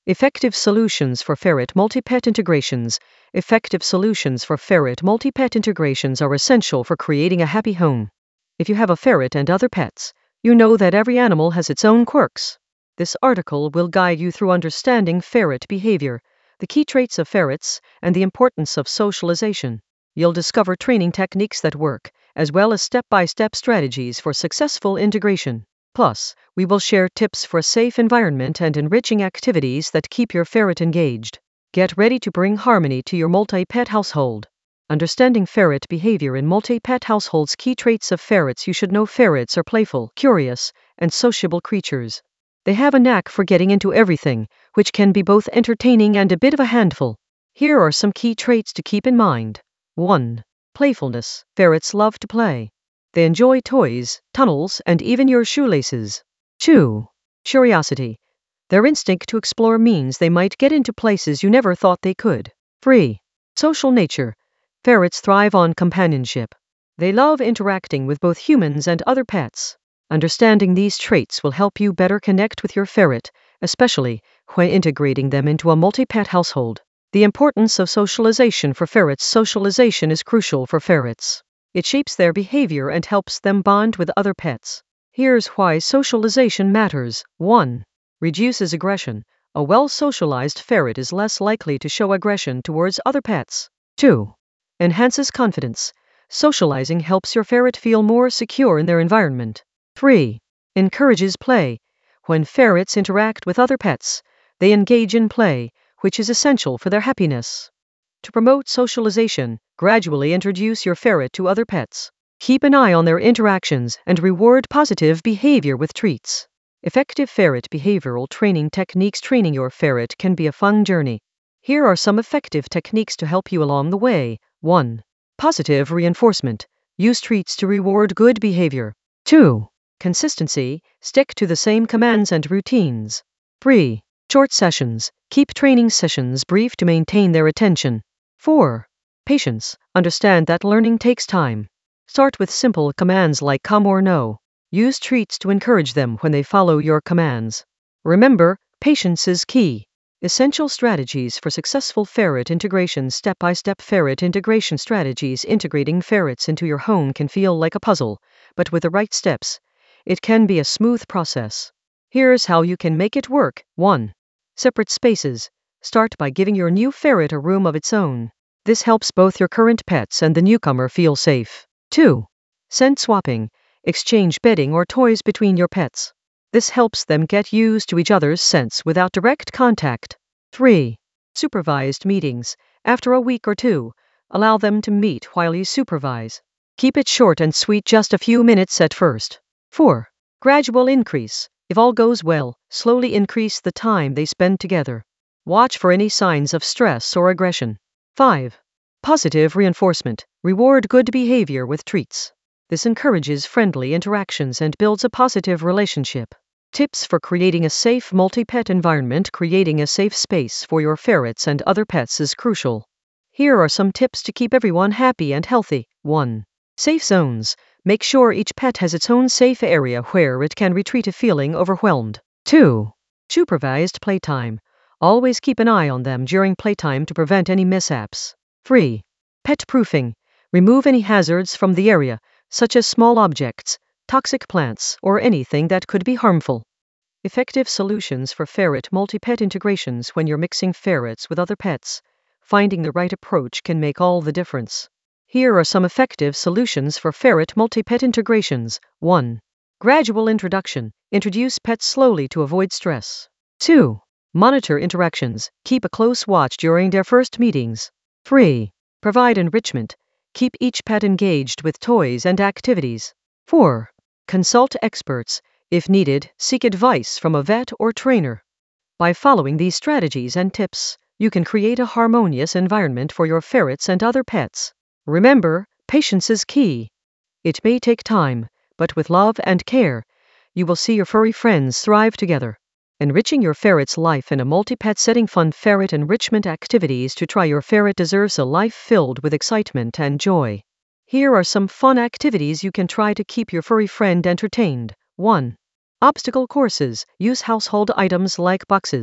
Effective solutions for ferret multi-pet integrations. Effective solutions for ferret multi-pet integrations are essential for creating a happy home. If you have a ferret and other pets, you know that every animal has its own quirks. This article will guide you through understanding ferret behavior, the key traits of ferrets, and the importance of socialization. You'll discover training techniques that work, as well as step-by-step strategies for successful integration. Plus, we will share tips for a safe environment and enriching activities that keep your ferret engaged. Get ready to bring harmony to your multi-pet household. Understanding ferret behavior in multi-pet households. Key traits of ferrets. You should know ferrets are playful, curious, and sociable creatures. They have a knack for getting into everything, which can be both entertaining and a bit of a handful. Here are some key traits to keep in mind. 1. Playfulness. Ferrets love to play. They enjoy toys, tunnels, and even your shoelaces. 2. Curiosity. Their instinct to explore means they might get into places you never thought they could. 3. Social nature. Ferrets thrive on companionship. They love interacting with both humans and other pets. Understanding these traits will help you better connect with your ferret, especially when integrating them into a multi-pet household. The importance of socialization for ferrets. Socialization is crucial for ferrets. It shapes their behavior and helps them bond with other pets. Here's why socialization matters. 1. Reduces aggression. A well-socialized ferret is less likely to show aggression towards other pets. 2. Enhances confidence. Socializing helps your ferret feel more secure in their environment. 3. Encourages play. When ferrets interact with other pets, they engage in play, which is essential for their happiness. To promote socialization, gradually introduce your ferret to other pets. Keep an eye on their interactions and reward positive behavior with treats. Effective ferret behavioral training techniques. Training your ferret can be a fun journey. Here are some effective techniques to help you along the way. 1. Positive reinforcement. Use treats to reward good behavior. 2. Consistency. Stick to the same commands and routines. 3. Short sessions. Keep training sessions brief to maintain their attention. 4. Patience. Understand that learning takes time. Start with simple commands like come or no. Use treats to encourage them when they follow your commands. Remember, patience is key. Essential strategies for successful ferret integration. Step-by-step ferret integration strategies. Integrating ferrets into your home can feel like a puzzle, but with the right steps, it can be a smooth process. Here's how you can make it work. 1. Separate spaces. Start by giving your new ferret a room of its own. This helps both your current pets and the newcomer feel safe. 2. Scent swapping. Exchange bedding or toys between your pets. This helps them get used to each other's scents without direct contact. 3. Supervised meetings. After a week or two, allow them to meet while you supervise. Keep it short and sweet, just a few minutes at first. 4. Gradual increase. If all goes well, slowly increase the time they spend together. Watch for any signs of stress or aggression. 5. Positive reinforcement. Reward good behavior with treats. This encourages friendly interactions and builds a positive relationship. Tips for creating a safe multi-pet environment. Creating a safe space for your ferrets and other pets is crucial. Here are some tips to keep everyone happy and healthy. 1. Safe zones. Make sure each pet has its own safe area where it can retreat if feeling overwhelmed. 2. Supervised playtime. Always keep an eye on them during playtime to prevent any mishaps. 3. Pet proofing. Remove any hazards from the area, such as small objects, toxic plants, or anything that could be harmful. Effective solutions for ferret multi-pet integrations. When you're mixing ferrets with other pets, finding the right approach can make all the difference. Here are some effective solutions for ferret multi-pet integrations. 1. Gradual introduction. Introduce pets slowly to avoid stress. 2. Monitor interactions. Keep a close watch during their first meetings. 3. Provide enrichment. Keep each pet engaged with toys and activities. 4. Consult experts. If needed, seek advice from a vet or trainer. By following these strategies and tips, you can create a harmonious environment for your ferrets and other pets. Remember, patience is key. It may take time, but with love and care, you will see your furry friends thrive together. Enriching your ferret's life in a multi-pet setting. Fun ferret enrichment activities to try. Your ferret deserves a life filled with excitement and joy. Here are some fun activities you can try to keep your furry friend entertained. 1. Obstacle courses. Use household items like boxes,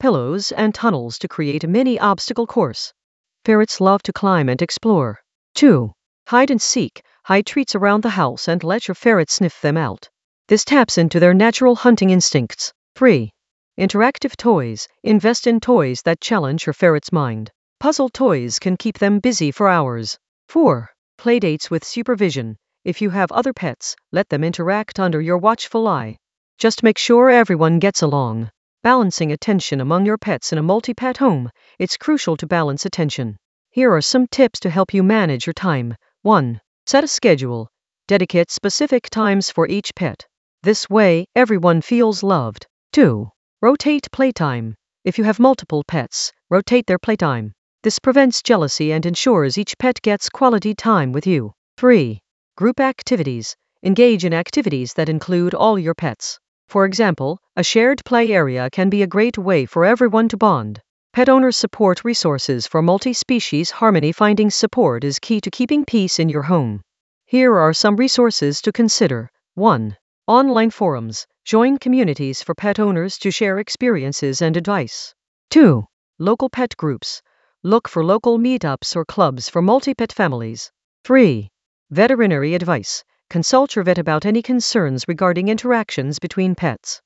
pillows and tunnels to create a mini obstacle course. Ferrets love to climb and explore. 2. Hide and seek. Hide treats around the house and let your ferret sniff them out. This taps into their natural hunting instincts. 3. Interactive toys. Invest in toys that challenge your ferret's mind. Puzzle toys can keep them busy for hours. 4. Playdates with supervision. If you have other pets, let them interact under your watchful eye. Just make sure everyone gets along. Balancing attention among your pets in a multi-pet home. It's crucial to balance attention. Here are some tips to help you manage your time. 1. Set a schedule. Dedicate specific times for each pet. This way, everyone feels loved. 2. Rotate playtime. If you have multiple pets, rotate their playtime. This prevents jealousy and ensures each pet gets quality time with you. 3. Group activities. Engage in activities that include all your pets. For example, a shared play area can be a great way for everyone to bond. Pet owners support resources for multi-species harmony. Finding support is key to keeping peace in your home. Here are some resources to consider. 1. Online forums. Join communities for pet owners to share experiences and advice. 2. Local pet groups. Look for local meetups or clubs for multi-pet families. 3. Veterinary advice. Consult your vet about any concerns regarding interactions between pets.